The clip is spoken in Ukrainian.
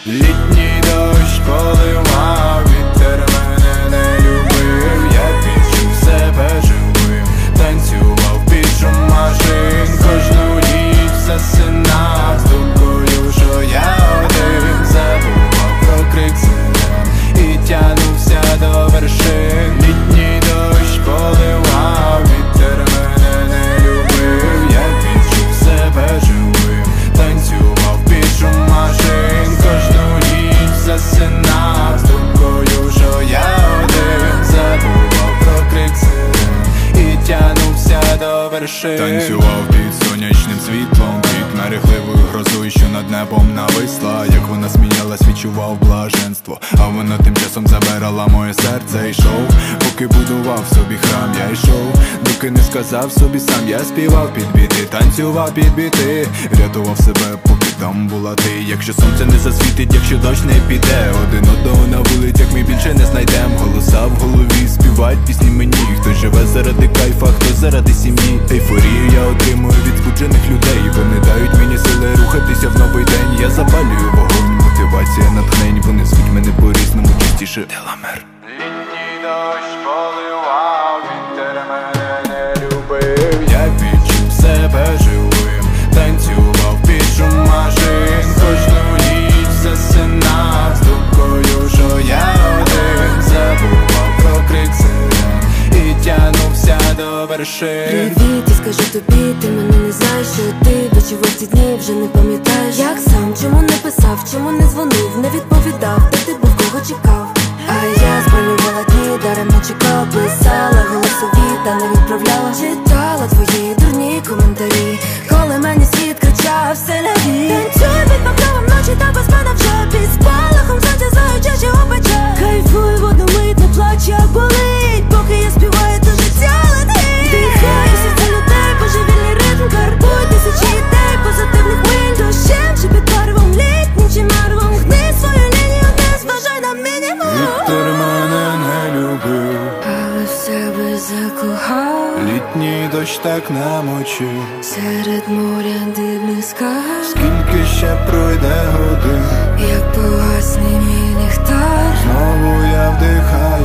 Літній дощ поливав, вітер мене не любив. Я відчув себе живим, танцював під шум машин. Кожну ніч засинав з думкою, що я один. Забував про крик сирен і тягнувся до вершин. Літній дощ поливав, вітер мене не любив. Я відчув себе живим, танцював під шум машин. Кожну ніч засинав з думкою, що я один. Забував про крик сирен і тягнувся до вершин. Танцював під сонячним світлом, під мерехливою грозою, що над небом нависла. Як вона сміялась, відчував блаженство, а вона тим часом забирала моє серце. Йшов, поки будував собі храм, я йшов, доки не сказав собі сам. Я співав під біти, танцював під біти, рятував себе, поки там була ти. Якщо сонце не засвітить, якщо дощ не піде, один одного на вулицях ми більше не знайдем. Голоса в голові співають пісні мені. Хто живе заради кайфа, хто заради сім'ї. Ейфорію я отримую від збуджених людей. Вони дають мені сили рухатися в новий день. Я запалюю вогонь, мотивація, натхнень. Вони звуть мене по-різному, частіше Деламер. Літній дощ поливав, вітер мене не любив. Я відчув себе живим, танцював під шум машин. Кожну ніч засинав з думкою, що я один. Забував про крик сирен і тягнувся до вершин. Привіт, я скажу тобі, ти мене не знаєш, що ти відчував ці дні, вже не пам'ятаєш. Як сам, чому не писав, чому не дзвонив, не відповідав, де ти був, кого чекав. А я спалювала дні, даремно чекав, писала голосові та не відправляла. Читала твої дурні коментарі, коли мені світ кричав все лягі. Танцюю під покровом ночі та без мене вже під спалахом сонця, знаю, чаші опече. Кайфую, воду мить, не плач, як болить, поки я співаю, то життя летить. Дихаю серця людей, божевільний ритм, карбуй тисячі ідей, позитивних миль. Дощем чи під барвом, літнім чи марвом, гни свою лінію, не зважай на мінімум. Вітер мене не любив, Але в себе закохав. літній дощ так намочив. Серед моря дивних скарб, Скільки ще пройде годин, як погасне мій ліхтар. знову я вдихаю